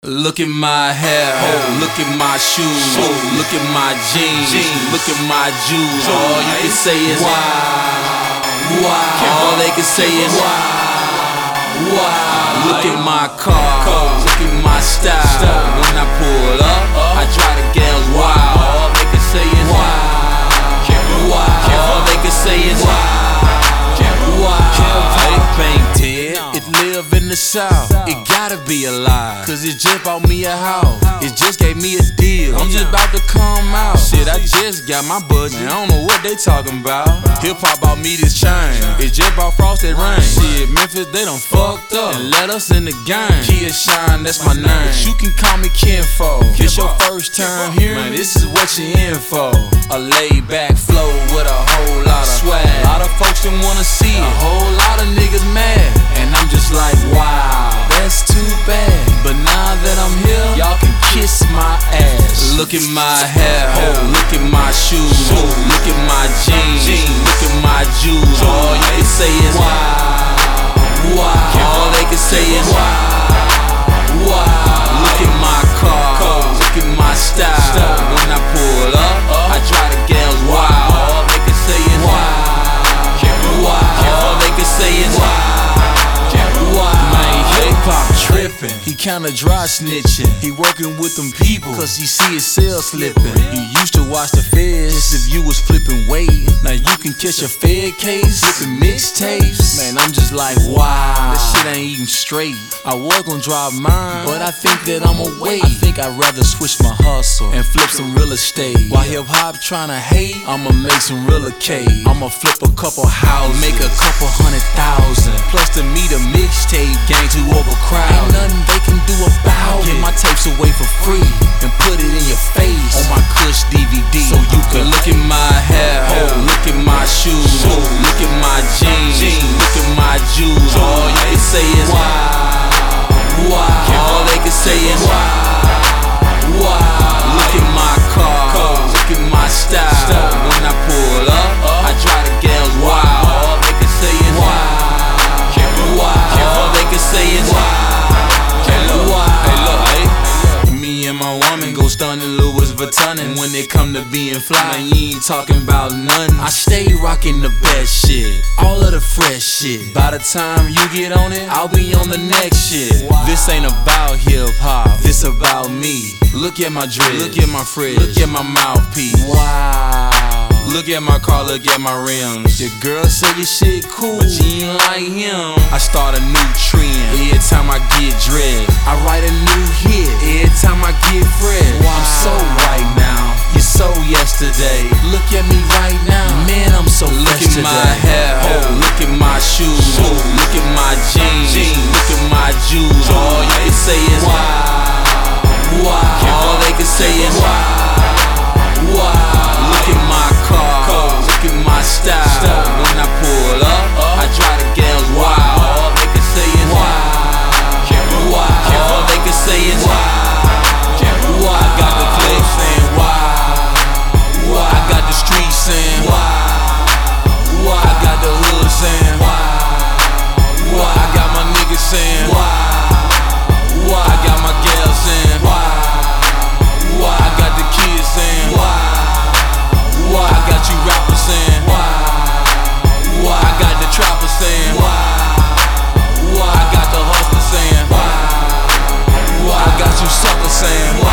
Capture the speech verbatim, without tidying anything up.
Look at my hair, oh, look at my shoes, oh, look at my jeans, look at my jewels. All you can say is wow, wow. All they can say is wow, wow. Look at my car, look at my style. When I pull up, I drive the gals wild. All they can say is wow, wow. All they can say is wow, wow. Ain't dead, it live in the South. It gotta be a lie, cause it just bought me a house. It just gave me a deal. I'm just about to come out. Shit, I just got my budget. Man, I don't know what they talking about. Hip hop bought me this chain. It just bought Frosted Rain. Shit, Memphis, they done fucked up and let us in the game. Kia Shine, that's my name. But you can call me Kinfo. This your first time here, man, this is what you in for. A laid back flow with a whole lot of swag. A lot of folks didn't wanna see it. A whole lot of niggas mad. And I'm just like, wow, that's too bad. But now that I'm here, y'all can kiss my ass. Look at my hair, oh, look at my shoes, oh, look at my jeans, look at my jewels. All you can say is wow, wow. All they can say is wow, wow. Look at my car, look at my style. When I pull up, I drive the gals wild. All they can say is wow, wow. All they can say is wow. Man, hip-hop trippin'. He kinda dry snitchin'. He workin' with them people, cause he see his cell slippin'. He used to watch the feds just if you was flippin' weight. Now you can catch a fed case, flippin' mixtapes. Man, I'm just like, wow, that shit ain't even straight. I was gon' drive mine, but I think that I'ma wait. I think I'd rather switch my hustle and flip some real estate. While hip-hop tryna hate, I'ma make some real K. I'ma flip a couple houses, make a couple hundred thousand. Plus to me the mixtape gang too overcrowded. Ain't nothing they can do about it. Get my tapes away for free and put it in your face on my Kush D V D. So you can look at my hair, oh, look at my shoes, oh, look at my jeans, look at my jewels. All you can say is wow, wow. All they can say is wow, wow. Look at my car, look at my style. When I pull up, I drive the gals wild. All they can say is wow, wow. All they can say is wow. Hey look, hey, me and my woman go stunning Louis Vuitton. And when it come to being fly, man, you ain't talking about nothing. I stay rocking the best shit, all of the fresh shit. By the time you get on it, I'll be on the next shit. Wow. This ain't about hip hop, this about me. Look at my drip, look at my fridge, look at my mouthpiece. Wow. Look at my car, look at my rims. Your girl say your shit cool, but you ain't like him. I start a new trend every time I get dressed. I write a new hit every time I get fresh. Wow. I'm so right now, you're so yesterday. Look at me right now, man, I'm so fresh today. Look at my hair, oh, look at my shoes, oh, look at my jeans, look at my jewels. All you can say is wow, wow. All they can say is wow, wow. Look at my car, look at my style. When I pull up, I drive the gals wild. All they can say is wow, wow. All they can say is wow, wow. I got the club saying wow, wow. I got the street saying wow, wow. I got the hood saying wow, wow. I got my niggas saying wow, wow. I got my gals saying wow, wow. I got the kids saying wow. Wow. I got you rappers saying wow, wow. I got the trappers saying wow, wow. I got the hustlers saying wow, wow. I got you suckers saying wow.